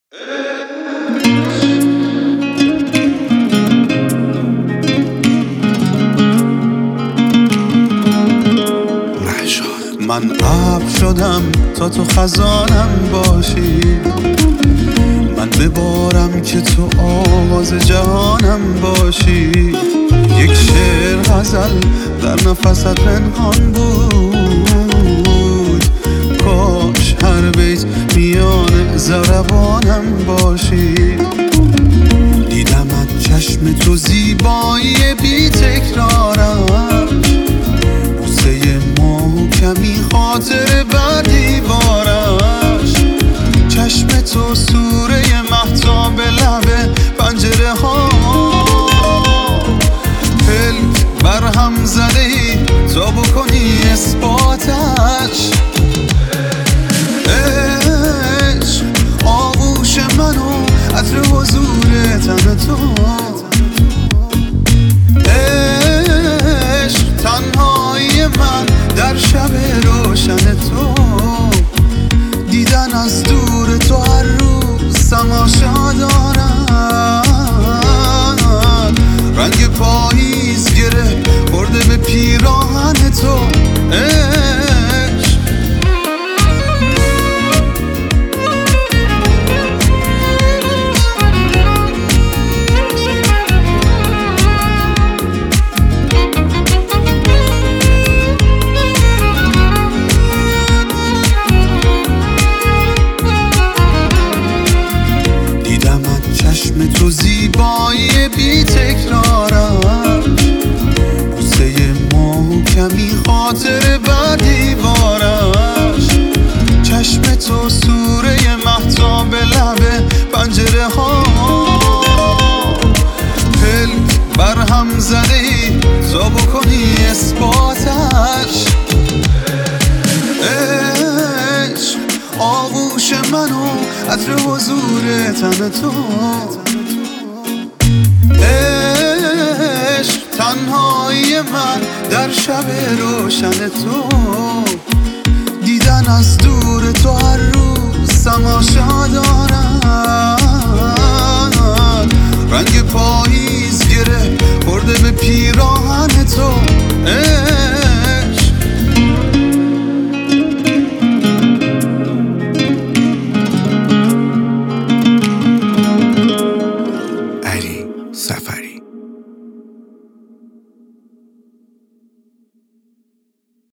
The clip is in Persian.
من ابر شدم تا تو خزانم باشی، من ببارم که تو آواز جهانم باشی. یک شعر غزل در نفست پنهان بود، کاش هر بیت میان ضربانم باشی. دیدمت چشم تو زیبایی بی تکرارم، بوسه محکمی خاطر بر دیوارش. چشم تو سوره مهتاب لب پنجره ها، پلک برهم زده ای تا بکنی اثباتش. عشق آغوش منو عطر حضور تن تو، عشق تنهایی من در شب روشن تو. دیدن از دور تو هر روز تماشا دارم، رنگ پاییز گره برده به پیراهن تو. چشم تو زیبایی بی تکرارم، بوسه محکمی خاطر بر دیوارش. چشم تو سوره مهتاب لب پنجره ها، پلک برهم زده ای تا بکنی اثباتش. عشق آغوش منو عطر حضور تن تو، عشق تنهایی من در شب روشن تو. دیدن از دور تو هر روز تماشا دارم، رنگ پاییز گره برده به پیراهن تو.